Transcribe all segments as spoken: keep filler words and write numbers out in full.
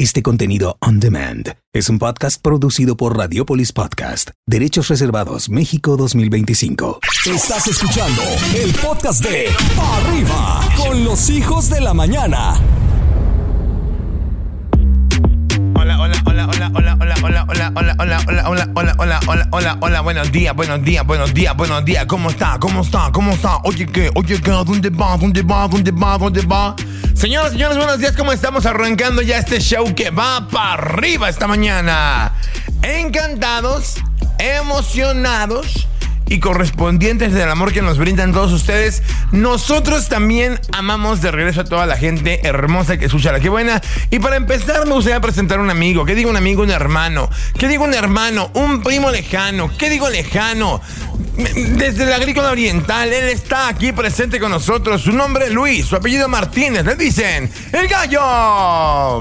Este contenido on demand es un podcast producido por Radiopolis Podcast. Derechos reservados México dos mil veinticinco. Estás escuchando el podcast de Pa' Arriba con los hijos de la mañana. Hola, hola, hola, hola, hola, hola, hola, hola, hola, hola, hola, hola, hola, hola, hola, hola, hola, buenos días, buenos días, buenos días, buenos días, ¿cómo está? ¿Cómo está? ¿Cómo está? Oye, ¿qué? Oye, ¿qué? ¿Dónde va? ¿Dónde va? ¿Dónde va? ¿Dónde va? Señoras, señores, buenos días, ¿cómo estamos? Arrancando ya este show que va para arriba esta mañana. Encantados, emocionados y correspondientes del amor que nos brindan todos ustedes. Nosotros también amamos de regreso a toda la gente hermosa que escucha La Qué Buena. Y para empezar me gustaría presentar a un amigo. ¿Qué digo un amigo? Un hermano. ¿Qué digo un hermano? Un primo lejano. ¿Qué digo lejano? Desde la Agrícola Oriental, él está aquí presente con nosotros. Su nombre es Luis, su apellido Martínez. Le dicen El Gallo.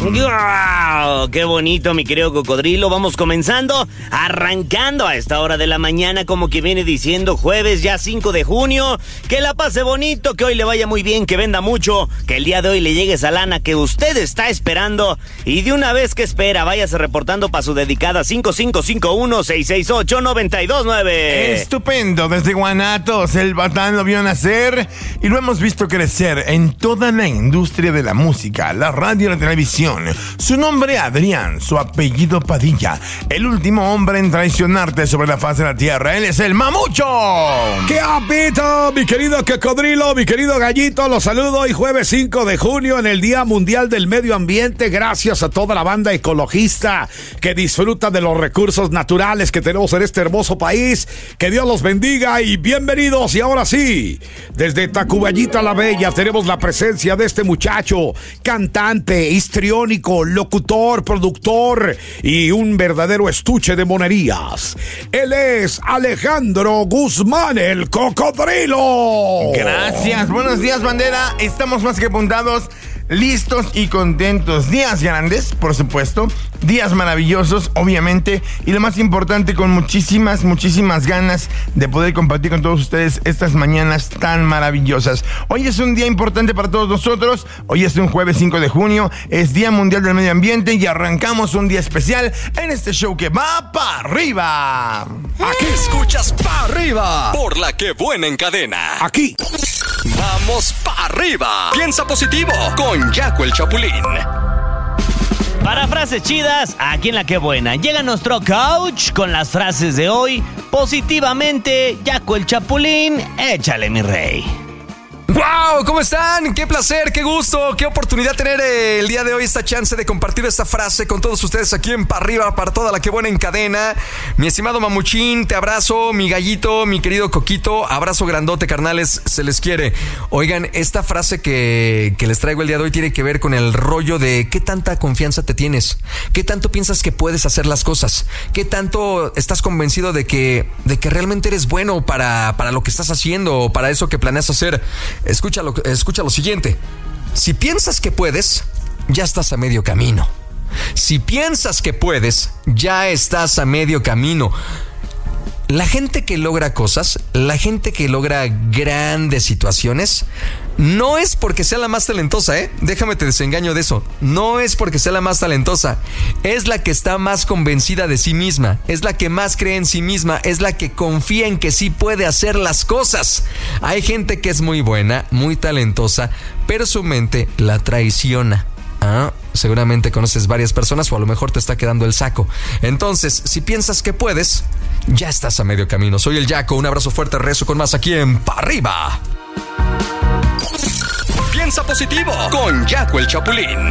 ¡Wow! ¡Qué bonito, mi querido cocodrilo! Vamos comenzando, arrancando a esta hora de la mañana, como que viene diciendo jueves ya cinco de junio. Que la pase bonito, que hoy le vaya muy bien, que venda mucho, que el día de hoy le llegue esa lana que usted está esperando. Y de una vez que espera, váyase reportando para su dedicada cinco cinco cinco uno, seis seis ocho, nueve dos nueve. Estupendo. Desde Guanatos, el Batán lo vio nacer y lo hemos visto crecer en toda la industria de la música, la radio y la televisión. Su nombre Adrián, su apellido Padilla, el último hombre en traicionarte sobre la faz de la tierra. Él es el Mamucho. ¡Qué apito, mi querido cocodrilo, mi querido gallito! Los saludo hoy jueves cinco de junio en el Día Mundial del Medio Ambiente. Gracias a toda la banda ecologista que disfruta de los recursos naturales que tenemos en este hermoso país. Que Dios los bendiga y bienvenidos. Y ahora sí, desde Tacubaya la Bella tenemos la presencia de este muchacho, cantante, histriónico, locutor, productor y un verdadero estuche de monerías. Él es Alejandro Guzmán, el Cocodrilo. Gracias, buenos días, bandera. Estamos más que apuntados, listos y contentos. Días grandes, por supuesto. Días maravillosos, obviamente. Y lo más importante, con muchísimas, muchísimas ganas de poder compartir con todos ustedes estas mañanas tan maravillosas. Hoy es un día importante para todos nosotros. Hoy es un jueves cinco de junio. Es Día Mundial del Medio Ambiente y arrancamos un día especial en este show que va para arriba. Aquí escuchas Pa' Arriba por La Qué Buena en cadena. Aquí. Vamos pa' arriba. Piensa positivo con Jaco el Chapulín. Para frases chidas, aquí en La Qué Buena llega nuestro coach con las frases de hoy. Positivamente, Jaco el Chapulín, échale, mi rey. ¡Wow! ¿Cómo están? ¡Qué placer, qué gusto, qué oportunidad tener eh, el día de hoy esta chance de compartir esta frase con todos ustedes aquí en Pa' Arriba para toda La Qué Buena en cadena! Mi estimado Mamuchín, te abrazo, mi gallito, mi querido Coquito, abrazo grandote, carnales, se les quiere. Oigan, esta frase que, que les traigo el día de hoy tiene que ver con el rollo de qué tanta confianza te tienes, qué tanto piensas que puedes hacer las cosas, qué tanto estás convencido de que, de que realmente eres bueno para, para lo que estás haciendo o para eso que planeas hacer. Escucha lo, escucha lo siguiente. Si piensas que puedes, ya estás a medio camino. Si piensas que puedes, ya estás a medio camino. La gente que logra cosas, la gente que logra grandes situaciones, no es porque sea la más talentosa, ¿eh? Déjame te desengaño de eso. No es porque sea la más talentosa. Es la que está más convencida de sí misma. Es la que más cree en sí misma. Es la que confía en que sí puede hacer las cosas. Hay gente que es muy buena, muy talentosa, pero su mente la traiciona. ¿Ah? Seguramente conoces varias personas o a lo mejor te está quedando el saco. Entonces, si piensas que puedes, ya estás a medio camino. Soy el Jaco, un abrazo fuerte, rezo con más aquí en Pa' Arriba. Piensa positivo con Jaco el Chapulín.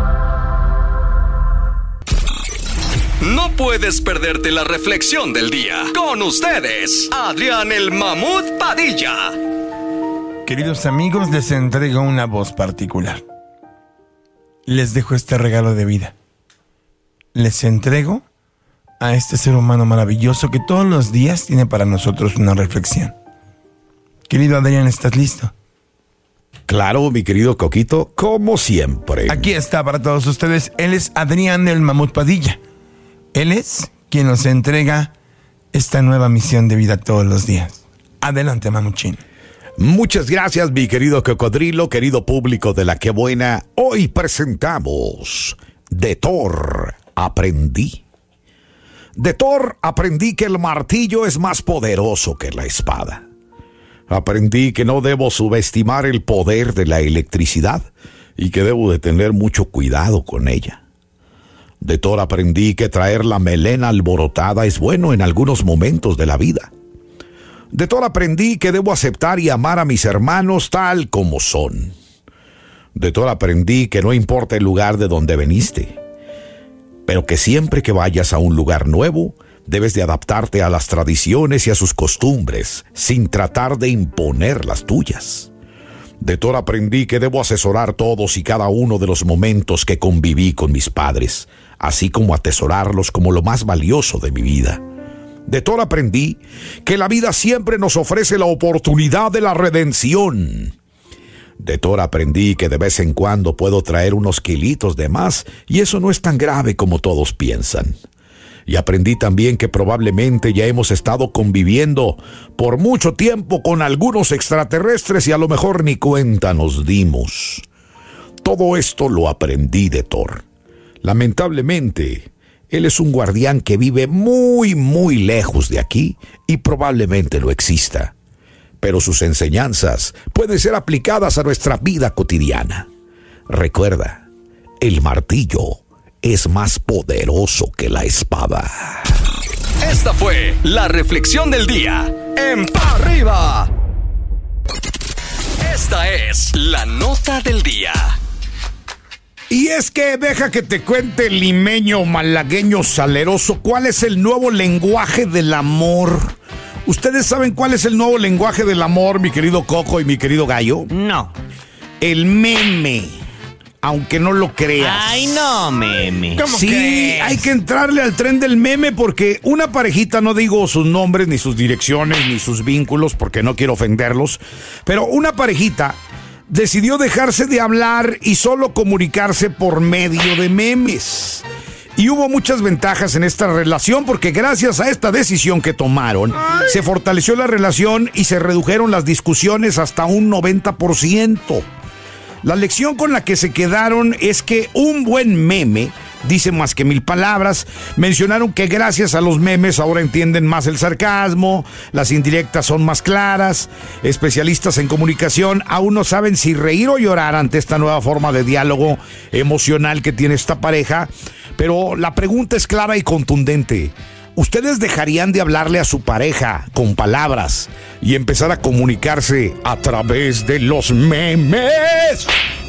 No puedes perderte la reflexión del día. Con ustedes, Adrián el Mamut Padilla. Queridos amigos, les entrego una voz particular. Les dejo este regalo de vida. Les entrego a este ser humano maravilloso que todos los días tiene para nosotros una reflexión. Querido Adrián, ¿estás listo? Claro, mi querido Coquito, como siempre. Aquí está para todos ustedes. Él es Adrián el Mamut Padilla. Él es quien nos entrega esta nueva misión de vida todos los días. Adelante, Mamuchín. Muchas gracias, mi querido Cocodrilo, querido público de La Qué Buena. Hoy presentamos De Thor aprendí. De Thor aprendí que el martillo es más poderoso que la espada. Aprendí que no debo subestimar el poder de la electricidad y que debo de tener mucho cuidado con ella. De Thor aprendí que traer la melena alborotada es bueno en algunos momentos de la vida. De Thor aprendí que debo aceptar y amar a mis hermanos tal como son. De Thor aprendí que no importa el lugar de donde veniste, pero que siempre que vayas a un lugar nuevo, debes de adaptarte a las tradiciones y a sus costumbres, sin tratar de imponer las tuyas. De Thor aprendí que debo asesorar todos y cada uno de los momentos que conviví con mis padres, así como atesorarlos como lo más valioso de mi vida. De Thor aprendí que la vida siempre nos ofrece la oportunidad de la redención. De Thor aprendí que de vez en cuando puedo traer unos kilitos de más y eso no es tan grave como todos piensan. Y aprendí también que probablemente ya hemos estado conviviendo por mucho tiempo con algunos extraterrestres y a lo mejor ni cuenta nos dimos. Todo esto lo aprendí de Thor. Lamentablemente, él es un guardián que vive muy, muy lejos de aquí y probablemente no exista. Pero sus enseñanzas pueden ser aplicadas a nuestra vida cotidiana. Recuerda, el martillo es más poderoso que la espada. Esta fue la reflexión del día en Pa' Arriba. Esta es la nota del día. Y es que deja que te cuente el limeño malagueño saleroso cuál es el nuevo lenguaje del amor. ¿Ustedes saben cuál es el nuevo lenguaje del amor, mi querido Coco y mi querido Gallo? No. El meme, aunque no lo creas. Ay, no, meme. ¿Cómo Sí, crees? hay que entrarle al tren del meme porque una parejita, no digo sus nombres, ni sus direcciones, ni sus vínculos, porque no quiero ofenderlos, pero una parejita decidió dejarse de hablar y solo comunicarse por medio de memes. Y hubo muchas ventajas en esta relación porque gracias a esta decisión que tomaron, Ay. se fortaleció la relación y se redujeron las discusiones hasta un noventa por ciento. La lección con la que se quedaron es que un buen meme dice más que mil palabras. Mencionaron que gracias a los memes ahora entienden más el sarcasmo, las indirectas son más claras. Especialistas en comunicación aún no saben si reír o llorar ante esta nueva forma de diálogo emocional que tiene esta pareja, pero la pregunta es clara y contundente. ¿Ustedes dejarían de hablarle a su pareja con palabras y empezar a comunicarse a través de los memes?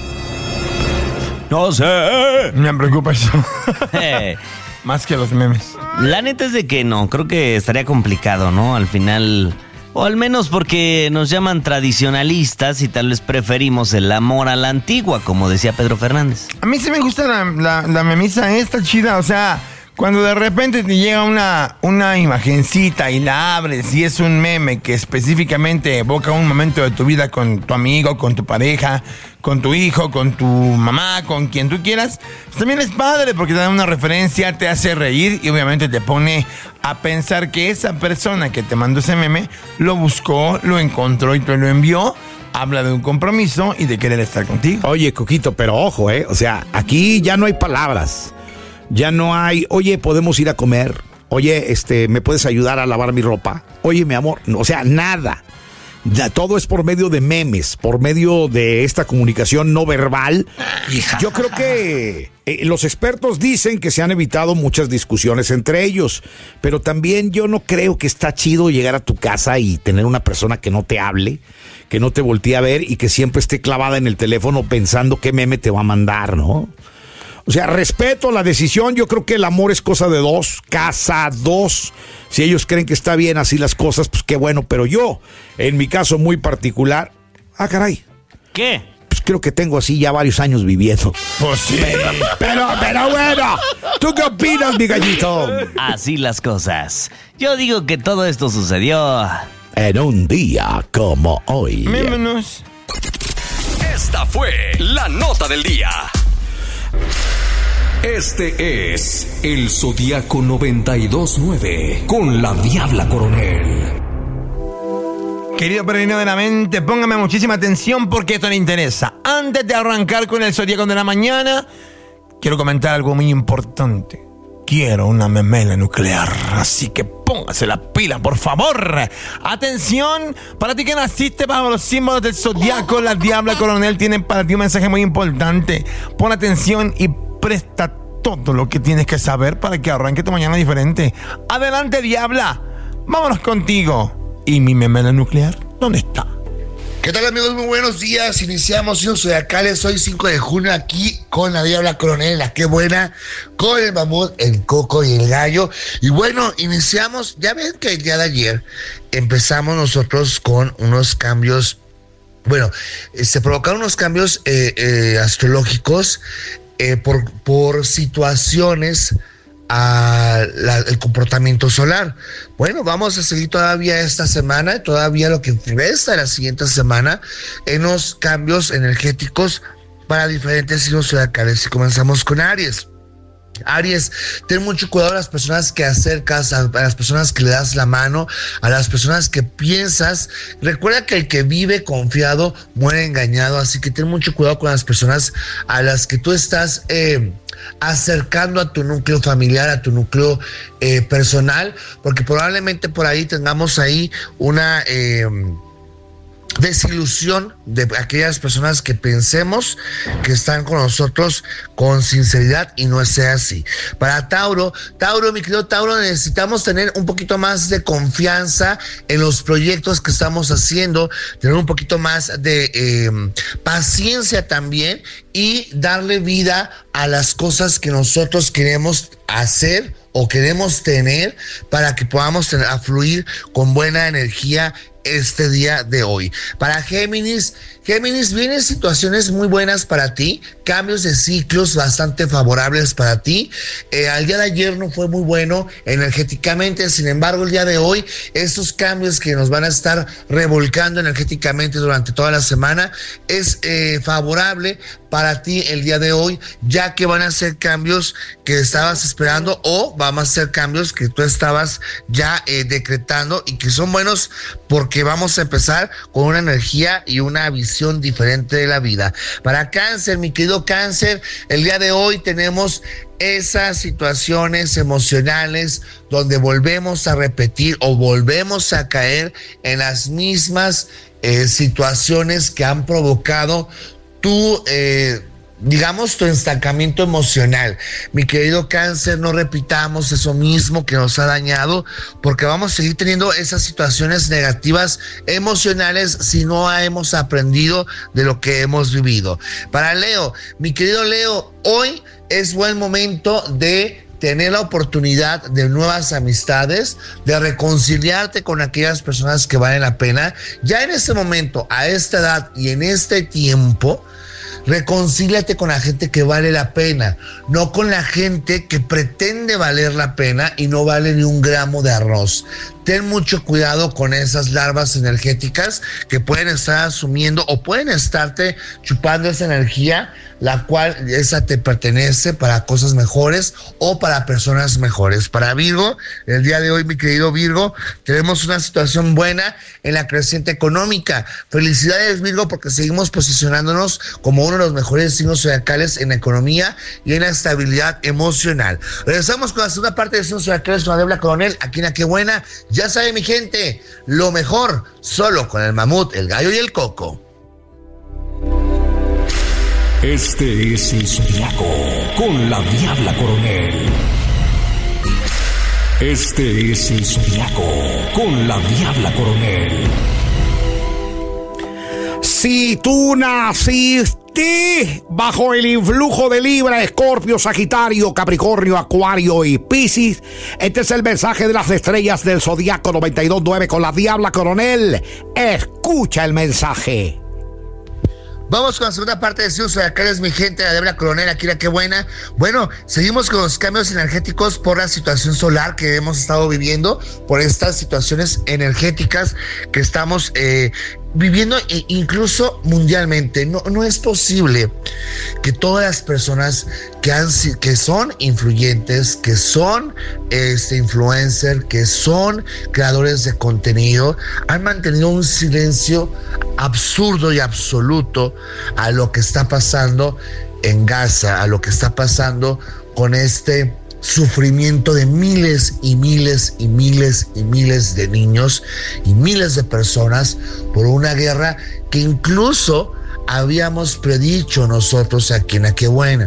No sé. Me preocupa eso. Eh, Más que los memes. la neta es de que no, creo que estaría complicado, ¿no? Al final, o al menos porque nos llaman tradicionalistas y tal vez preferimos el amor a la antigua, como decía Pedro Fernández. A mí sí me gusta la, la, la memisa esta chida, o sea, cuando de repente te llega una, una imagencita y la abres y es un meme que específicamente evoca un momento de tu vida con tu amigo, con tu pareja, con tu hijo, con tu mamá, con quien tú quieras, pues también es padre porque te da una referencia, te hace reír y obviamente te pone a pensar que esa persona que te mandó ese meme lo buscó, lo encontró y te lo envió. Habla de un compromiso y de querer estar contigo. Oye, Coquito, pero ojo, ¿eh? O sea, aquí ya no hay palabras. Ya no hay, oye, ¿podemos ir a comer? Oye, este, ¿me puedes ayudar a lavar mi ropa? Oye, mi amor, o sea, nada. Ya, todo es por medio de memes, por medio de esta comunicación no verbal. Yo creo que eh, los expertos dicen que se han evitado muchas discusiones entre ellos, pero también yo no creo que está chido llegar a tu casa y tener una persona que no te hable, que no te voltee a ver y que siempre esté clavada en el teléfono pensando qué meme te va a mandar, ¿no? O sea, respeto la decisión, yo creo que el amor es cosa de dos, casa dos. Si ellos creen que está bien así las cosas, pues qué bueno, pero yo, en mi caso muy particular, ah, caray, ¿Qué? pues creo que tengo así ya varios años viviendo. Pues sí. Pero, pero, pero bueno, ¿tú qué opinas, mi gallito? Así las cosas. Yo digo que todo esto sucedió. En un día como hoy. Mémonos. Esta fue la nota del día. Este es el Zodíaco noventa y dos nueve con la Diabla Coronel. Querido peregrino de la mente, póngame muchísima atención porque esto le interesa. Antes de arrancar con el Zodíaco de la mañana, quiero comentar algo muy importante. Quiero una memela nuclear, así que póngase la pila, por favor. Atención, para ti que naciste bajo los símbolos del zodiaco, la Diabla Coronel tiene para ti un mensaje muy importante. Pon atención y presta todo lo que tienes que saber para que arranque tu mañana diferente. Adelante, Diabla, vámonos contigo. ¿Y mi memela nuclear dónde está? ¿Qué tal, amigos? Muy buenos días. Iniciamos Signos Zodiacales hoy cinco de junio aquí con la Diabla Coronel, la Qué Buena, con el Mamut, el Coco y el Gallo. Y bueno, iniciamos, ya ven que el día de ayer empezamos nosotros con unos cambios, bueno, eh, se provocaron unos cambios eh, eh, astrológicos eh, por, por situaciones a la, el comportamiento solar. Bueno, vamos a seguir todavía esta semana, todavía lo que resta de la siguiente semana, en los cambios energéticos para diferentes signos zodiacales. Y comenzamos con Aries. Aries, ten mucho cuidado a las personas que acercas, a, a las personas que le das la mano, a las personas que piensas. Recuerda que el que vive confiado muere engañado, así que ten mucho cuidado con las personas a las que tú estás eh, acercando a tu núcleo familiar, a tu núcleo eh, personal, porque probablemente por ahí tengamos ahí una eh, desilusión de aquellas personas que pensemos que están con nosotros con sinceridad y no sea así. Para Tauro, Tauro, mi querido Tauro, necesitamos tener un poquito más de confianza en los proyectos que estamos haciendo, tener un poquito más de eh, paciencia también y darle vida a las cosas que nosotros queremos hacer o queremos tener para que podamos tener, a fluir con buena energía este día de hoy. Para Géminis, Géminis, vienen situaciones muy buenas para ti, cambios de ciclos bastante favorables para ti. Eh, al día de ayer no fue muy bueno energéticamente, sin embargo el día de hoy estos cambios que nos van a estar revolcando energéticamente durante toda la semana es eh, favorable para ti el día de hoy, ya que van a ser cambios que estabas esperando o van a ser cambios que tú estabas ya eh, decretando y que son buenos porque vamos a empezar con una energía y una visión diferente de la vida. Para Cáncer, mi querido Cáncer, el día de hoy tenemos esas situaciones emocionales donde volvemos a repetir o volvemos a caer en las mismas eh, situaciones que han provocado tu, eh, digamos, tu estancamiento emocional. Mi querido Cáncer, no repitamos eso mismo que nos ha dañado, porque vamos a seguir teniendo esas situaciones negativas emocionales si no hemos aprendido de lo que hemos vivido. Para Leo, mi querido Leo, hoy es buen momento de tener la oportunidad de nuevas amistades, de reconciliarte con aquellas personas que valen la pena. Ya en este momento, a esta edad y en este tiempo, reconcíliate con la gente que vale la pena, no con la gente que pretende valer la pena y no vale ni un gramo de arroz. Ten mucho cuidado con esas larvas energéticas que pueden estar asumiendo o pueden estarte chupando esa energía, la cual esa te pertenece para cosas mejores o para personas mejores. Para Virgo, el día de hoy, mi querido Virgo, tenemos una situación buena en la creciente económica. Felicidades, Virgo, porque seguimos posicionándonos como uno de los mejores signos zodiacales en la economía y en la estabilidad emocional. Regresamos con la segunda parte de signos zodiacales con la Diabla Coronel, aquí en La Qué Buena. Ya sabe, mi gente, lo mejor solo con el Mamut, el Gallo y el Coco. Este es el Zodiaco con la Diabla Coronel. Este es el Zodiaco con la Diabla Coronel. Si tú naciste bajo el influjo de Libra, Escorpio, Sagitario, Capricornio, Acuario y Piscis, este es el mensaje de las estrellas del Zodiaco noventa y dos punto nueve con la Diabla Coronel. Escucha el mensaje. Vamos con la segunda parte de Signos Zodiacales, mi gente, la Diabla Coronel, aquí la Qué Buena. Bueno, seguimos con los cambios energéticos por la situación solar que hemos estado viviendo, por estas situaciones energéticas que estamos eh, viviendo incluso mundialmente. No, no es posible que todas las personas que, han, que son influyentes, que son este, influencers, que son creadores de contenido, han mantenido un silencio absurdo y absoluto a lo que está pasando en Gaza, a lo que está pasando con este sufrimiento de miles y miles y miles y miles de niños y miles de personas por una guerra que incluso habíamos predicho nosotros aquí en Aquebuena.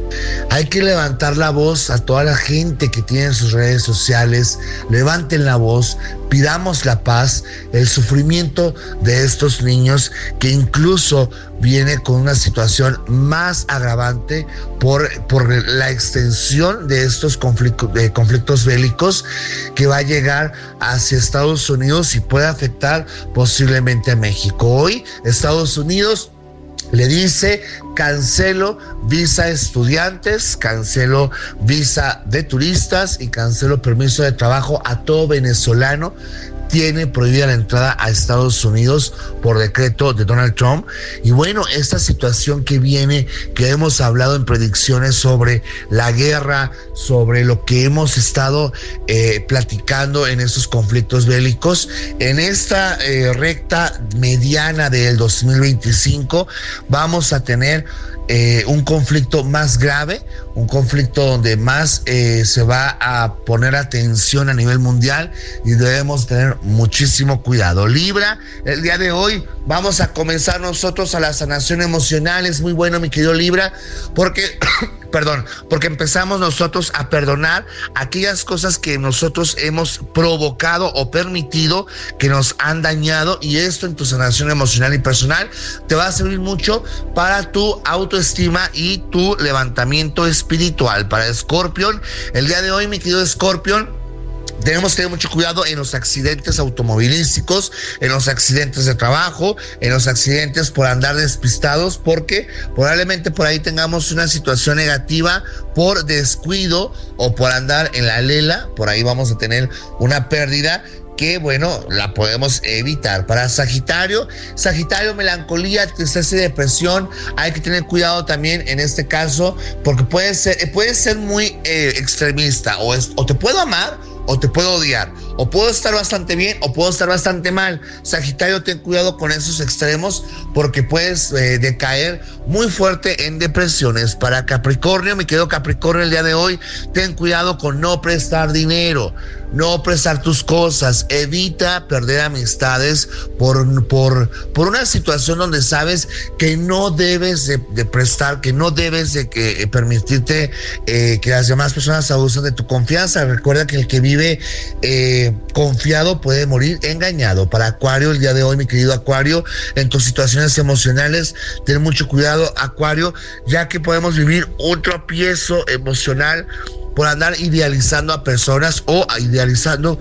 Hay que levantar la voz a toda la gente que tiene sus redes sociales. Levanten la voz, pidamos la paz. El sufrimiento de estos niños, que incluso viene con una situación más agravante por, por la extensión de estos conflictos, de conflictos bélicos, que va a llegar hacia Estados Unidos y puede afectar posiblemente a México. Hoy Estados Unidos le dice: cancelo visa estudiantes, cancelo visa de turistas y cancelo permiso de trabajo a todo venezolano. Tiene prohibida la entrada a Estados Unidos por decreto de Donald Trump. Y bueno, esta situación que viene, que hemos hablado en predicciones sobre la guerra, sobre lo que hemos estado eh, platicando en estos conflictos bélicos, en esta eh, recta mediana del dos mil veinticinco vamos a tener Eh, un conflicto más grave, un conflicto donde más eh, se va a poner atención a nivel mundial y debemos tener muchísimo cuidado. Libra, el día de hoy vamos a comenzar nosotros a la sanación emocional. Es muy bueno, mi querido Libra, porque perdón, porque empezamos nosotros a perdonar aquellas cosas que nosotros hemos provocado o permitido que nos han dañado, y esto en tu sanación emocional y personal te va a servir mucho para tu autoestima y tu levantamiento espiritual. Para Escorpión, el día de hoy, mi querido Escorpión, tenemos que tener mucho cuidado en los accidentes automovilísticos, en los accidentes de trabajo, en los accidentes por andar despistados, porque probablemente por ahí tengamos una situación negativa por descuido o por andar en la lela. Por ahí vamos a tener una pérdida que, bueno, la podemos evitar. Para Sagitario, Sagitario, melancolía, tristeza y depresión. Hay que tener cuidado también en este caso, porque puede ser, puede ser muy eh, extremista, o, es, o te puedo amar o te puedo odiar, o puedo estar bastante bien o puedo estar bastante mal. Sagitario, ten cuidado con esos extremos, porque puedes eh, decaer muy fuerte en depresiones. Para Capricornio, mi querido Capricornio, el día de hoy, ten cuidado con no prestar dinero, no prestar tus cosas. Evita perder amistades por, por, por una situación donde sabes que no debes de, de prestar, que no debes de que, eh, permitirte eh, que las demás personas abusen de tu confianza. Recuerda que el que vive eh, confiado puede morir engañado. Para Acuario, el día de hoy, mi querido Acuario, en tus situaciones emocionales, ten mucho cuidado, Acuario, ya que podemos vivir un tropiezo emocional por andar idealizando a personas o idealizando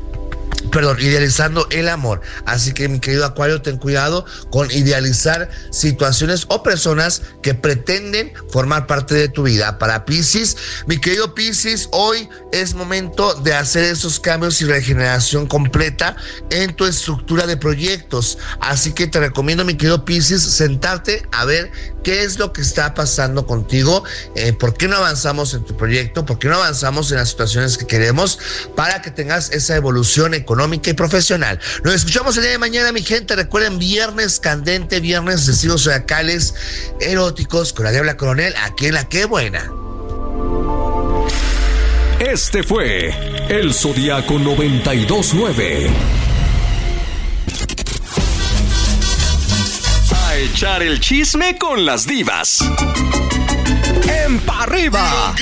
Perdón, idealizando el amor. Así que, mi querido Acuario, ten cuidado con idealizar situaciones o personas que pretenden formar parte de tu vida. Para Piscis, mi querido Piscis, hoy es momento de hacer esos cambios y regeneración completa en tu estructura de proyectos. Así que te recomiendo, mi querido Piscis, sentarte a ver qué es lo que está pasando contigo, eh, por qué no avanzamos en tu proyecto, por qué no avanzamos en las situaciones que queremos, para que tengas esa evolución económica y profesional. Nos escuchamos el día de mañana, mi gente. Recuerden, viernes candente, viernes de signos zodiacales eróticos con la Diabla Coronel, aquí en La Qué Buena. Este fue el Zodiaco noventa y dos nueve. A echar el chisme con las divas. En Pa' Arriba.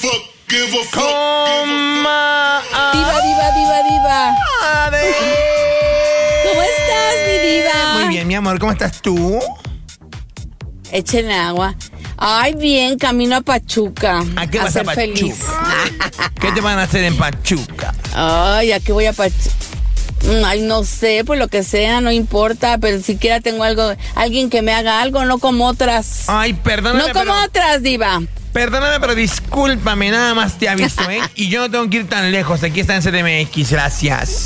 Coma. Diva, diva, diva, diva. A ver. ¿Cómo estás, mi diva? Muy bien, mi amor, ¿cómo estás tú? Échenle agua. Ay, bien, camino a Pachuca. ¿A qué vas a, ser Pachuca? feliz. ¿Qué te van a hacer en Pachuca? Ay, ¿a qué voy a Pachuca? Ay, no sé, pues lo que sea, no importa, pero siquiera tengo algo, alguien que me haga algo, no como otras. Ay, perdóname, No como pero... otras, diva. Perdóname, pero discúlpame, nada más te aviso, ¿eh? Y yo no tengo que ir tan lejos, aquí está en C D M X, gracias.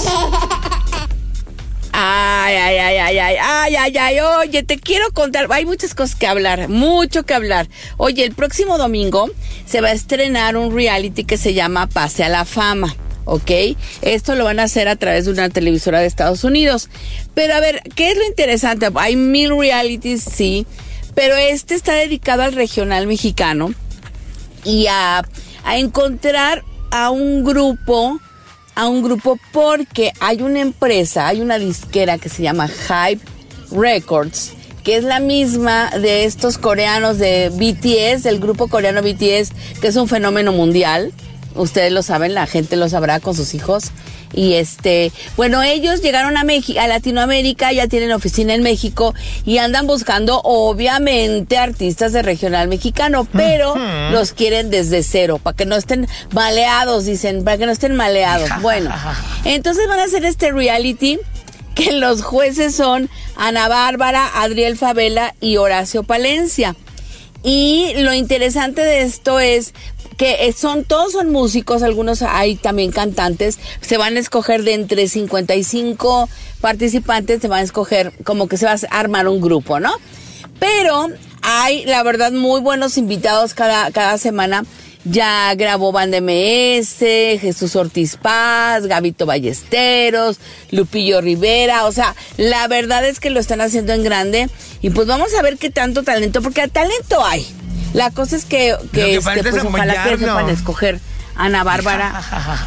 Ay, ay, ay, ay, ay, ay, ay, ay, oye, te quiero contar, hay muchas cosas que hablar, mucho que hablar. Oye, el próximo domingo se va a estrenar un reality que se llama Pase a la Fama, ¿ok? Esto lo van a hacer a través de una televisora de Estados Unidos. Pero a ver, ¿qué es lo interesante? Hay mil realities, sí, Pero este está dedicado al regional mexicano y a, a encontrar a un grupo, a un grupo porque hay una empresa, hay una disquera que se llama Hype Records, que es la misma de estos coreanos de B T S, del grupo coreano B T S, que es un fenómeno mundial. Ustedes lo saben, la gente lo sabrá con sus hijos. Y este, bueno, ellos llegaron a México, a Latinoamérica, ya tienen oficina en México y andan buscando, obviamente, artistas de regional mexicano, pero uh-huh. los quieren desde cero, para que no estén maleados, dicen, para que no estén maleados. Bueno, entonces van a hacer este reality, que los jueces son Ana Bárbara, Adriel Favela y Horacio Palencia. Y lo interesante de esto es que son, todos son músicos, algunos hay también cantantes, se van a escoger de entre cincuenta y cinco participantes, se van a escoger como que se va a armar un grupo, ¿no? Pero hay, la verdad, muy buenos invitados cada, cada semana. Ya grabó Banda M S, Jesús Ortiz Paz, Gabito Ballesteros, Lupillo Rivera, o sea, la verdad es que lo están haciendo en grande y pues vamos a ver qué tanto talento, porque talento hay. La cosa es que, que, que este, pues ojalá que sepan escoger Ana Bárbara.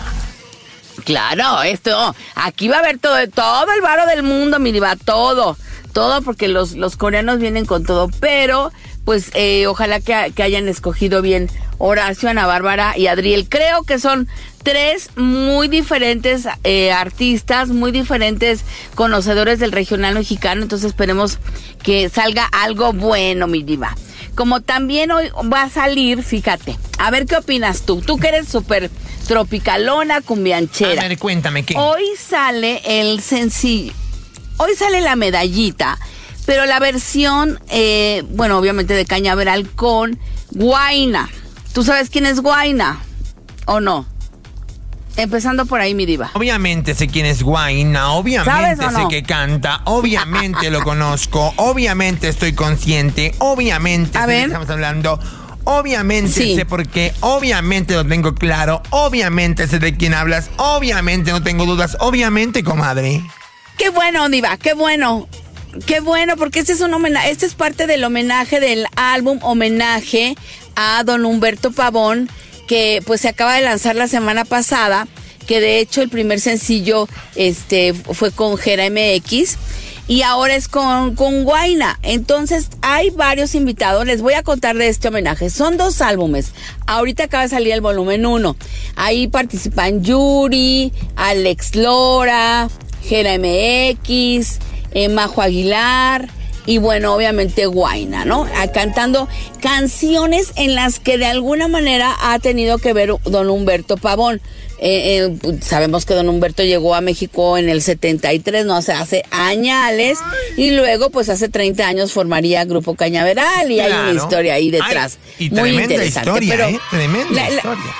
Claro, esto, aquí va a haber todo, todo el varo del mundo, mi diva, todo, todo, porque los, los coreanos vienen con todo, pero pues eh, ojalá que, que hayan escogido bien Horacio, Ana Bárbara y Adriel. Creo que son tres muy diferentes eh, artistas, muy diferentes conocedores del regional mexicano, entonces esperemos que salga algo bueno, mi diva. Como también hoy va a salir, fíjate, a ver qué opinas tú, tú que eres súper tropicalona, cumbianchera. A ver, cuéntame, ¿qué? Hoy sale el sencillo, hoy sale la medallita, pero la versión, eh, bueno, obviamente de Cañaveral con Guayna. ¿Tú sabes quién es Guayna o no? Empezando por ahí, mi diva. Obviamente sé quién es Guayna, obviamente sé no? que canta, obviamente lo conozco, obviamente estoy consciente, obviamente a sé ver. de qué estamos hablando, obviamente sí. sé por qué, obviamente lo tengo claro, obviamente sé de quién hablas, obviamente no tengo dudas, obviamente, comadre. Qué bueno, diva, qué bueno. Qué bueno, porque este es un homenaje, este es parte del homenaje del álbum Homenaje a don Humberto Pavón, que pues se acaba de lanzar la semana pasada, que de hecho el primer sencillo este fue con Gera M X y ahora es con, con Guayna. Entonces hay varios invitados, les voy a contar de este homenaje. Son dos álbumes, ahorita acaba de salir el volumen uno. Ahí participan Yuri, Alex Lora, Gera M X, eh, Majo Aguilar y bueno, obviamente Guayna, ¿no? A, cantando canciones en las que de alguna manera ha tenido que ver don Humberto Pavón. Eh, eh, sabemos que don Humberto llegó a México en el setenta y tres, no, o sea, hace añales, y luego pues hace treinta años formaría Grupo Cañaveral y claro. Hay una historia ahí detrás. Ay, y muy tremenda interesante, historia, pero ¿eh? Tremenda la, la, historia.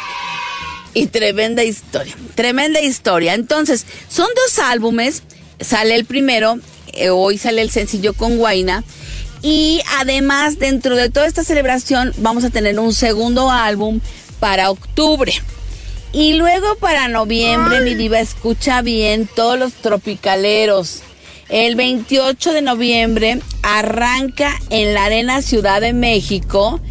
Y tremenda historia, tremenda historia. Entonces, son dos álbumes, sale el primero, eh, hoy sale el sencillo con Guayna, y además dentro de toda esta celebración vamos a tener un segundo álbum para octubre. Y luego para noviembre, Ay. mi diva, escucha bien, todos los tropicaleros. El veintiocho de noviembre arranca en la Arena Ciudad de México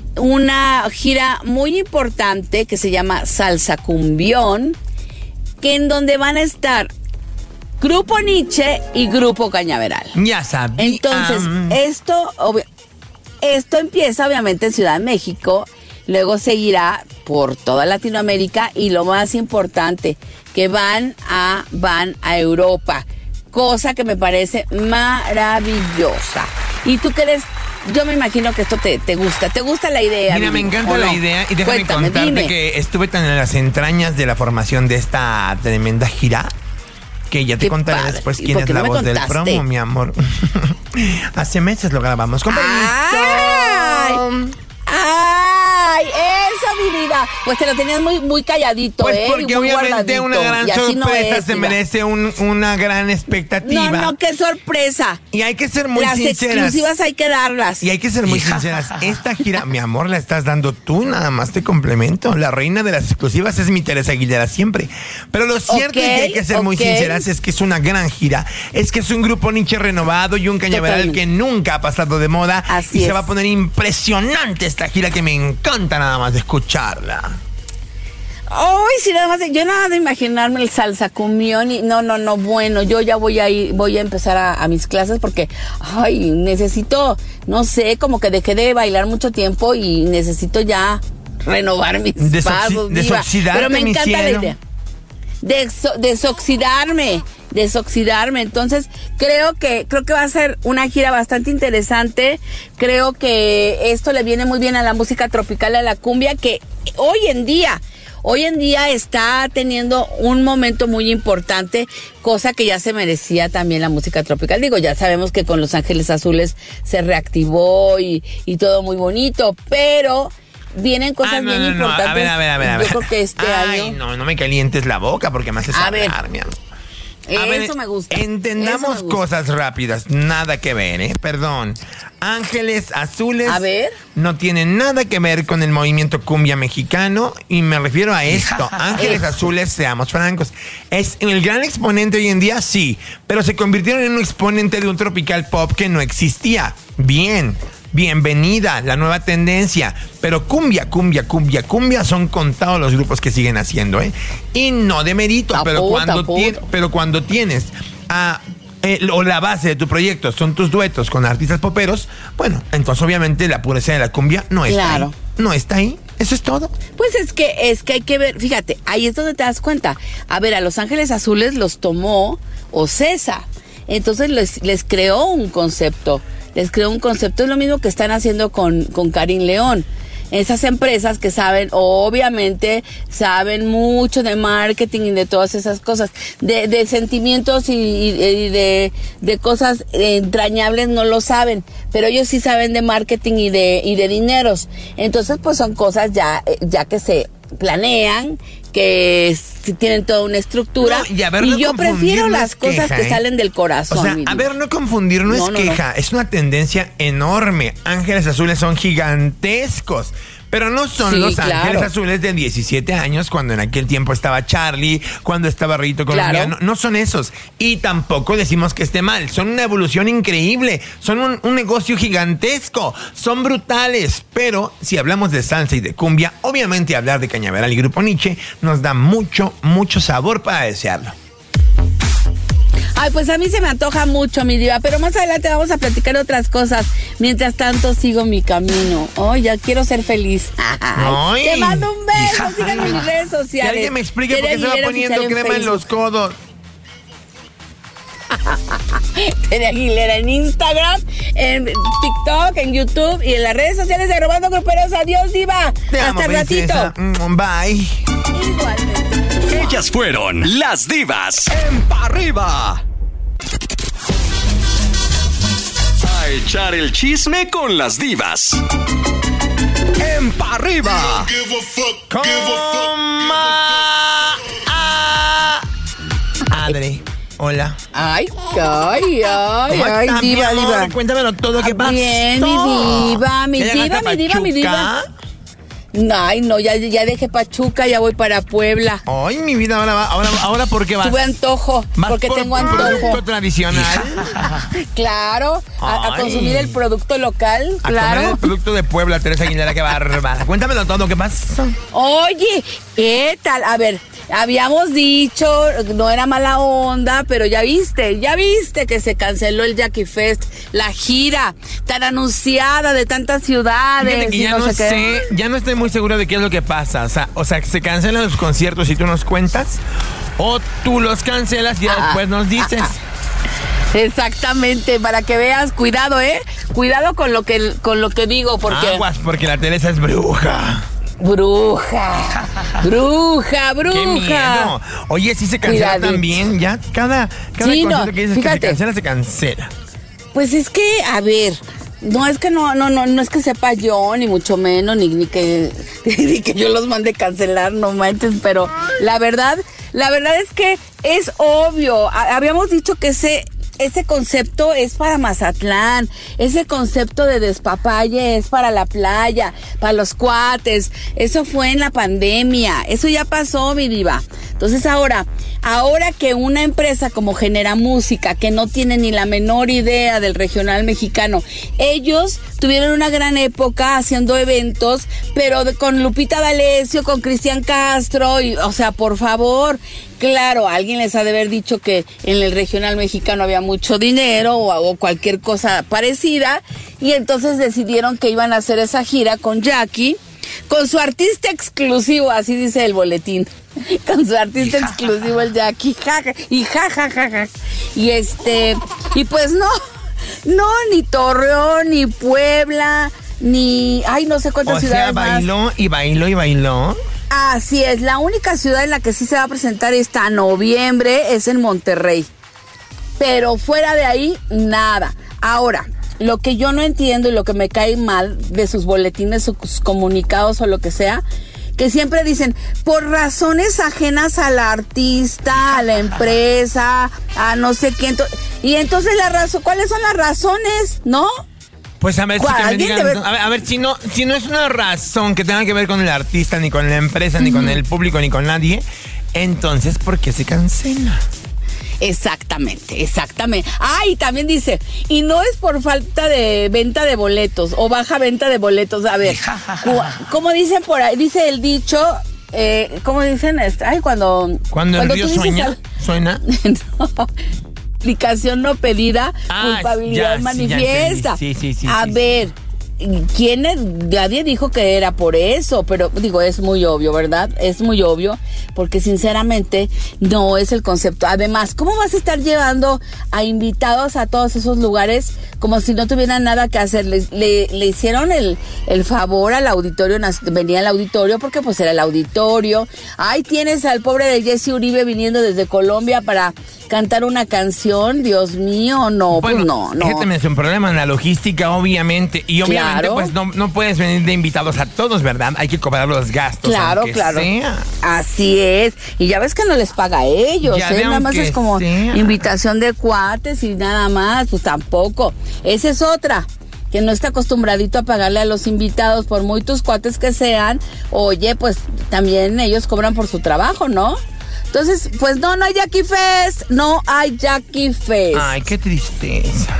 una gira muy importante que se llama Salsa Cumbión, que en donde van a estar Grupo Nietzsche y Grupo Cañaveral. Ya sabía. Entonces, esto, obvio, esto empieza obviamente en Ciudad de México, luego seguirá por toda Latinoamérica y lo más importante, que van a, van a Europa, cosa que me parece maravillosa. Y tú que eres, yo me imagino que esto te, te gusta, ¿te gusta la idea? Mira, me encanta la no? idea y déjame Cuéntame, contarte dime. que estuve tan en las entrañas de la formación de esta tremenda gira que ya te Qué contaré padre. después quién es no la voz contaste? del promo, mi amor. Hace meses lo grabamos. Con permiso. ¡Ay! ¡Ay! ¡Eso, mi vida! sorpresa. Pues te lo tenías muy, muy calladito, Pues ¿eh? porque muy obviamente guardadito. una gran Y así no sorpresa es, se Diva. merece un- una gran expectativa. No, no, qué sorpresa. Y hay que ser muy Las sinceras. exclusivas hay que darlas. Y hay que ser muy sinceras. Esta gira, mi amor, la estás dando tú, nada más te complemento. La reina de las exclusivas es mi Teresa Aguilera siempre. Pero lo cierto Ok, y que hay que ser muy ok. sinceras es que es una gran gira. Es que es un grupo niche renovado y un cañaveral Totalmente. que nunca ha pasado de moda. Así y se es. va a poner impresionante esta gira que me encanta nada más de escucharla. Ay, sí, nada más, de- yo nada de imaginarme el salsa cumbión y no, no, no, bueno, yo ya voy a ir, voy a empezar a, a mis clases porque, ay, necesito, no sé, como que dejé de bailar mucho tiempo y necesito ya renovar mis Desoxi- pasos, diva. desoxidarte, Pero me mi encanta la cielo. idea. Deso- desoxidarme, desoxidarme. Entonces, creo que, creo que va a ser una gira bastante interesante. Creo que esto le viene muy bien a la música tropical, a la cumbia, que hoy en día, hoy en día está teniendo un momento muy importante, cosa que ya se merecía también la música tropical. Digo, ya sabemos que con Los Ángeles Azules se reactivó y, y todo muy bonito, pero vienen cosas Ah, no, bien no, no. importantes. A ver, a ver, a ver, a ver. Yo creo que este Ay, año. no, no me calientes la boca porque me haces A ver. hablar, mi amor. A Eso ver, me gusta. Entendamos Eso me gusta. cosas rápidas, nada que ver, ¿eh? Perdón. Ángeles Azules A ver. no tienen nada que ver con el movimiento cumbia mexicano y me refiero a esto. Ángeles Azules, seamos francos, es el gran exponente hoy en día, sí, pero se convirtieron en un exponente de un tropical pop que no existía. Bien. Bienvenida, la nueva tendencia. Pero cumbia, cumbia, cumbia, cumbia son contados los grupos que siguen haciendo, ¿eh? Y no de mérito, Tapo, pero cuando, tapo. tien- pero cuando tienes a... eh, o la base de tu proyecto son tus duetos con artistas poperos, bueno, entonces obviamente la pureza de la cumbia no está Claro. ahí. No está ahí. Eso es todo. Pues es que es que hay que ver, fíjate, ahí es donde te das cuenta. A ver, a Los Ángeles Azules los tomó Ocesa. Entonces les, les creó un concepto. Les creó un concepto. Es lo mismo que están haciendo con, con Karim León. Esas empresas que saben, obviamente, saben mucho de marketing y de todas esas cosas. De, de sentimientos y, y- y de, de cosas entrañables no lo saben. Pero ellos sí saben de marketing y de, y de dineros. Entonces, pues son cosas ya, eh, ya que se planean, que s- tienen toda una estructura. No, y a ver, no yo confundir prefiero no es las cosas queja, que ¿eh? salen del corazón. O sea, mi a vida. ver, no confundir, no, No, es no, queja, es una tendencia enorme. Ángeles Azules son gigantescos. Pero no son Sí, los claro. Ángeles Azules de diecisiete años, cuando en aquel tiempo estaba Charlie, cuando estaba Rito Colombiano. Claro. No son esos. Y tampoco decimos que esté mal. Son una evolución increíble. Son un, un negocio gigantesco. Son brutales. Pero si hablamos de salsa y de cumbia, obviamente hablar de Cañaveral y Grupo Nietzsche nos da mucho, mucho sabor para desearlo. Ay, pues a mí se me antoja mucho, mi diva, pero más adelante vamos a platicar otras cosas. Mientras tanto, sigo mi camino. Ay, ya quiero ser feliz. Ay. Te mando un beso, síganme en mis redes Que sociales. alguien me explique por Tere qué se va Aguilera poniendo Oficial crema en Facebook. los codos. Tere Aguilera en Instagram, en TikTok, en YouTube y en las redes sociales de Robando Gruperos. Adiós, diva. Te Hasta amo, el princesa. ratito. Mm, Bye. Igualmente. Ellas fueron las divas en Pa' Arriba. A echar el chisme con las divas en Pa' Arriba. Coma. Ah. Adri, hola. Ay, ay, ay, ¿Cómo ay, estás, mi diva, amor? diva. Cuéntamelo todo, ¿qué pasó? Bien, mi diva, mi ¿Ya diva, llegaste a mi diva, mi diva. Pachuca? Ay, no, ya, ya dejé Pachuca, ya voy para Puebla. Ay, mi vida, ahora, va- ahora, ahora ¿por qué vas? Tuve antojo, ¿Vas porque por tengo producto antojo. tradicional? Claro, a, a Ay. consumir el producto local, A comer claro. el producto de Puebla, Teresa Aguilera, qué bárbara. Cuéntamelo todo, ¿qué pasa? Oye, ¿qué tal? A ver, habíamos dicho, no era mala onda, pero ya viste, ya viste que se canceló el Jackie Fest, la gira tan anunciada de tantas ciudades. Fíjate que y ya no sé qué. sé, ya no estoy muy seguro de qué es lo que pasa. O sea, o sea, se cancelan los conciertos y tú nos cuentas, o tú los cancelas y ya Ah. después nos dices. Exactamente, para que veas, cuidado, ¿eh? Cuidado con lo que, con lo que digo, porque... Aguas, porque la Teresa es bruja. Bruja, bruja, bruja. ¡Qué miedo! Oye, sí se cancela Cuidadito. también, ya. Cada, cada Sí, no, concierto que dices que se fíjate. cancela, se cancela. Pues es que, a ver, No es que no, no, no, no es que sepa yo, ni mucho menos, ni, ni que, ni que yo los mande cancelar, no manches, pero la verdad, la verdad es que es obvio. Habíamos dicho que ese, ese concepto es para Mazatlán, ese concepto de despapalle es para la playa, para los cuates. Eso fue en la pandemia, eso ya pasó, mi diva. Entonces ahora, ahora que una empresa como Genera Música, que no tiene ni la menor idea del regional mexicano, ellos tuvieron una gran época haciendo eventos, pero de, con Lupita D'Alessio, con Cristian Castro, y, o sea, por favor, claro, alguien les ha de haber dicho que en el regional mexicano había mucho dinero o, o cualquier cosa parecida, y entonces decidieron que iban a hacer esa gira con Jackie, con su artista exclusivo, así dice el boletín. Con su artista exclusivo, el Jackie, jaja, y jajajaja. Ja, ja, ja. Y este, y pues no, no, ni Torreón, ni Puebla, ni, ay, no sé cuántas o ciudades sea, bailó más. y bailó y bailó. Así es, la única ciudad en la que sí se va a presentar esta noviembre es en Monterrey. Pero fuera de ahí, nada. Ahora, lo que yo no entiendo y lo que me cae mal de sus boletines, sus comunicados o lo que sea, que siempre dicen, por razones ajenas al artista, a la empresa, a no sé quién. Y entonces, la razón, ¿cuáles son las razones? ¿No? Pues a ver, si que me digan, debe... a ver, a ver si, no, si no es una razón que tenga que ver con el artista, ni con la empresa, uh-huh. ni con el público, ni con nadie, entonces, ¿por qué se cancela? Exactamente, exactamente. Ah, y también dice, y no es por falta de venta de boletos o baja venta de boletos. A ver, ¿cómo dicen por ahí? Dice el dicho, eh, ¿cómo dicen? Ay, cuando... Cuando, cuando el río sueña, al... ¿suena? No, explicación no pedida, ah, culpabilidad ya, manifiesta. Sí, sí, sí, sí, A sí, ver... Sí. ¿Quién es? Nadie dijo que era por eso, pero digo, es muy obvio, ¿verdad? Es muy obvio, porque sinceramente no es el concepto. Además, ¿cómo vas a estar llevando a invitados a todos esos lugares como si no tuvieran nada que hacer? Le, le, le hicieron el, el favor al auditorio, venía al auditorio porque pues era el auditorio. Ahí tienes al pobre de Jesse Uribe viniendo desde Colombia para cantar una canción, Dios mío, no, bueno, pues no, no. Fíjate, es un problema en la logística, obviamente, y obviamente claro. pues no, no puedes venir de invitados a todos, ¿verdad? Hay que cobrar los gastos. Claro, claro. Sea. Así es. Y ya ves que no les paga a ellos, ya ¿eh? Nada más es como sea. Invitación de cuates y nada más, pues tampoco. Esa es otra. Que no está acostumbradito a pagarle a los invitados, por muy tus cuates que sean. Oye, pues también ellos cobran por su trabajo, ¿no? Entonces, pues no, no hay Jackie Fest, no hay Jackie Fest. Ay, qué tristeza.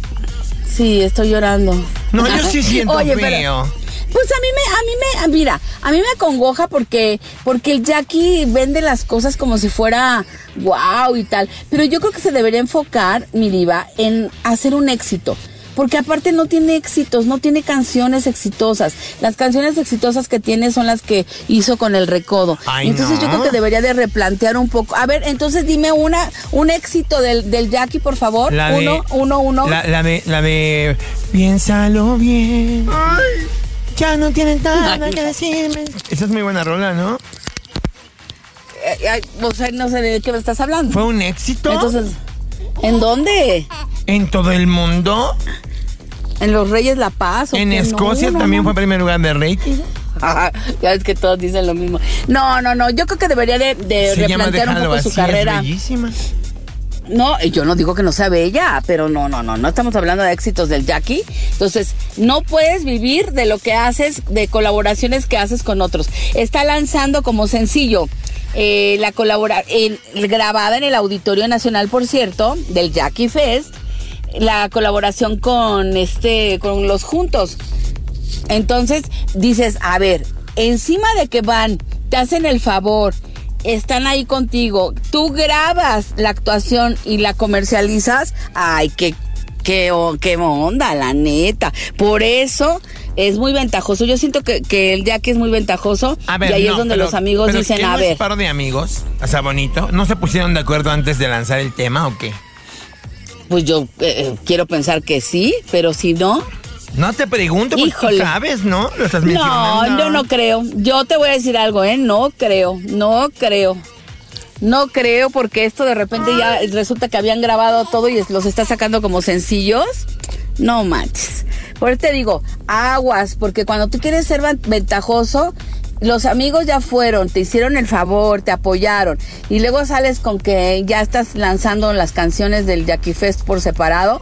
Sí, estoy llorando. No, yo sí siento Oye, feo. Pero, pues a mí me, a mí me, mira, a mí me acongoja porque, porque el Jackie vende las cosas como si fuera wow y tal. Pero yo creo que se debería enfocar, mi diva, en hacer un éxito. Porque aparte no tiene éxitos, no tiene canciones exitosas. Las canciones exitosas que tiene son las que hizo con El Recodo. Ay, entonces no. yo creo que debería de replantear un poco. A ver, entonces dime una, un éxito del, del Jackie, por favor. La uno, de, uno, uno. La, la de, la de, piénsalo bien. Ay, ya no tienes nada que decirme. Esa es muy buena rola, ¿no? Eh, eh, o sea, no sé de qué me estás hablando. ¿Fue un éxito? Entonces, ¿en dónde? ¿En todo el mundo? ¿En los Reyes La Paz? ¿o en qué? Escocia no, también no. fue primer lugar de rating. Ah, ya ves que todos dicen lo mismo. No, no, no. Yo creo que debería de, de replantear un poco su carrera. Es bellísima. No, yo no digo que no sea bella, pero no, no, no, no estamos hablando de éxitos del Jackie. Entonces, no puedes vivir de lo que haces, de colaboraciones que haces con otros. Está lanzando como sencillo eh, la colabora el, grabada en el Auditorio Nacional, por cierto, del Jackie Fest, la colaboración con este, con los Juntos. Entonces, dices, a ver, encima de que van, te hacen el favor, están ahí contigo, tú grabas la actuación y la comercializas, ay, qué, qué, qué onda, la neta. Por eso es muy ventajoso. Yo siento que, que el Jackie es muy ventajoso. A ver, y ahí no, es donde pero, los amigos pero dicen, ¿qué a no ver. Es par de amigos, o sea, bonito, ¿no se pusieron de acuerdo antes de lanzar el tema o qué? Pues yo eh, quiero pensar que sí, pero si no... No te pregunto, porque tú sabes, ¿no? Lo estás mencionando. No, yo no creo. Yo te voy a decir algo, ¿eh? No creo, no creo. No creo, porque esto de repente ya resulta que habían grabado todo y los está sacando como sencillos. No manches. Por eso te digo, aguas, porque cuando tú quieres ser ventajoso, los amigos ya fueron, te hicieron el favor, te apoyaron, y luego sales con que ya estás lanzando las canciones del Jackie Fest por separado.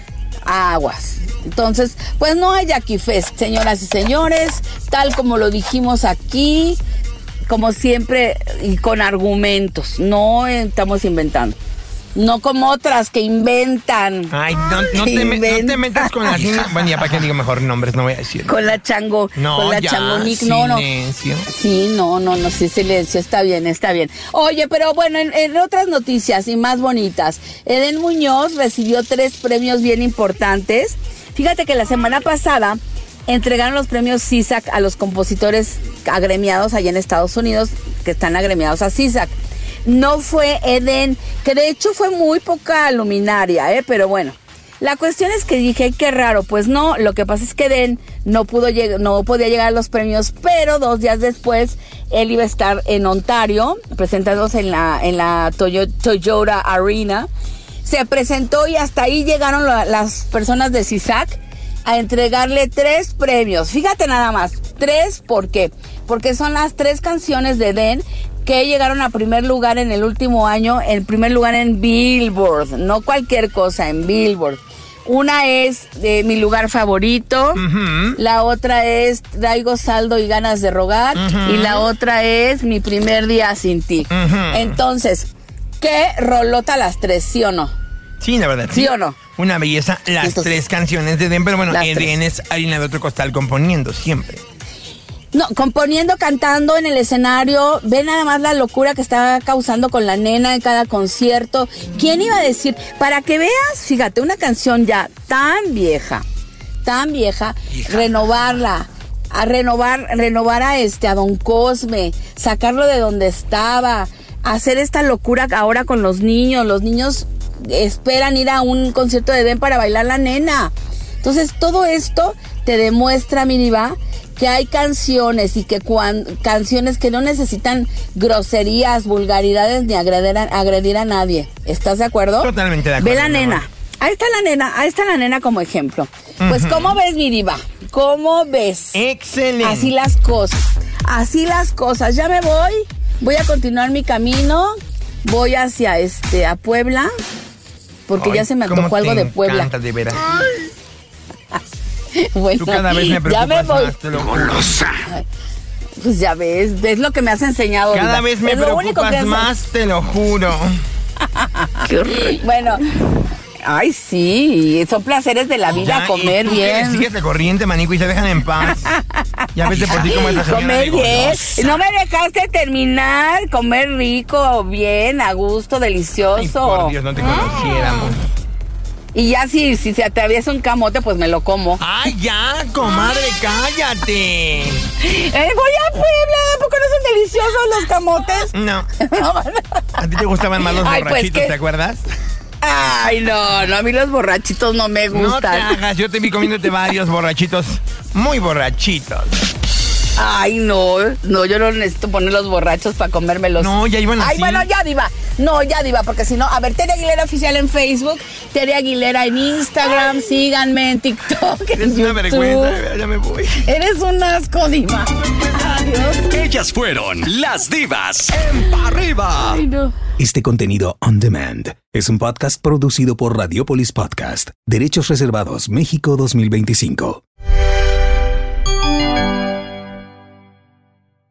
Aguas. Entonces, pues no hay Jackie Fest, señoras y señores, tal como lo dijimos aquí, como siempre, y con argumentos, no estamos inventando. No como otras que inventan. Ay, no, no, te, me, no te metas con la... Bueno, ya para que digo mejor nombres, no voy a decir. Con la chango. No, con la ya, changonic. No, no. silencio. Sí, no, no, no, sí, silencio. Está bien, está bien. Oye, pero bueno, en, en otras noticias y más bonitas, Edén Muñoz recibió tres premios bien importantes. Fíjate que la semana pasada entregaron los premios C I S A C a los compositores agremiados allá en Estados Unidos, que están agremiados a C I S A C. No fue Edén, que de hecho fue muy poca luminaria, ¿eh? Pero bueno, la cuestión es que dije, qué raro, pues no, lo que pasa es que Edén no pudo lleg- no podía llegar a los premios, pero dos días después él iba a estar en Ontario, presentándose en la, en la Toyo- Toyota Arena. Se presentó y hasta ahí llegaron la, las personas de C I S A C a entregarle tres premios. Fíjate nada más, tres, ¿por qué? Porque son las tres canciones de Edén que llegaron a primer lugar en el último año, en primer lugar en Billboard, no cualquier cosa, en Billboard. Una es de Mi Lugar Favorito, uh-huh. La otra es Traigo Saldo y Ganas de Rogar, uh-huh. Y la otra es Mi Primer Día Sin Ti. Uh-huh. Entonces, ¿qué rolota las tres, sí o no? Sí, la verdad. ¿Sí, sí o no? Una belleza, las Entonces, tres canciones de Edén, pero bueno, Edén es harina de otro costal componiendo siempre. No, componiendo, cantando en el escenario. Ve nada más la locura que está causando con la nena en cada concierto. ¿Quién iba a decir? Para que veas, fíjate, una canción ya tan vieja, tan vieja, vieja. renovarla, a renovar, renovar a este, a Don Cosme, sacarlo de donde estaba, hacer esta locura ahora con los niños. Los niños esperan ir a un concierto de Edén para bailar la nena. Entonces, todo esto te demuestra, mi diva, que hay canciones y que cuan, canciones que no necesitan groserías, vulgaridades ni agredir a, agredir a nadie. ¿Estás de acuerdo? Totalmente de acuerdo. Ve la nena. Ahí está la nena, ahí está la nena como ejemplo. Uh-huh. Pues, ¿cómo ves, mi diva? ¿Cómo ves? Excelente. Así las cosas. Así las cosas. Ya me voy. Voy a continuar mi camino. Voy hacia este, a Puebla. Porque Ay, ya se me antojó algo de Puebla. De veras. Bueno, tú cada vez me preocupas ya me voy. más, te lo juro. Pues ya ves, es lo que me has enseñado. Cada ahorita. vez me es preocupas más, te lo juro. Qué horrible. Bueno, ay sí, son placeres de la vida, ya, comer y tú bien. Sigues de corriente, manico, y se dejan en paz. Ya vete por ti como esa señora. Comer bien. No me dejaste terminar, comer rico, bien, a gusto, delicioso. Ay, por Dios, no te conociéramos. Y ya si, si se atraviesa un camote, pues me lo como. ¡Ay, ya, comadre, cállate! Eh, voy a Puebla, ¿por qué no son deliciosos los camotes? No. ¿A ti te gustaban más los Ay, borrachitos, pues, ¿te acuerdas? Ay, no, no, a mí los borrachitos no me gustan. No te hagas, yo te vi comiéndote varios borrachitos, muy borrachitos. Ay, no, no, yo no necesito poner los borrachos para comérmelos. No, ya iban así. Ay, bueno, ya, diva. No, ya, diva, porque si no, a ver, Tere Aguilera Oficial en Facebook, Tere Aguilera en Instagram, Ay. síganme en TikTok, en Eres YouTube. una vergüenza, ya me voy. Eres un asco, diva. Adiós. Ellas fueron las divas en Pa' Arriba. Ay, no. Este contenido on demand es un podcast producido por Radiopolis Podcast, Derechos Reservados, México dos mil veinticinco.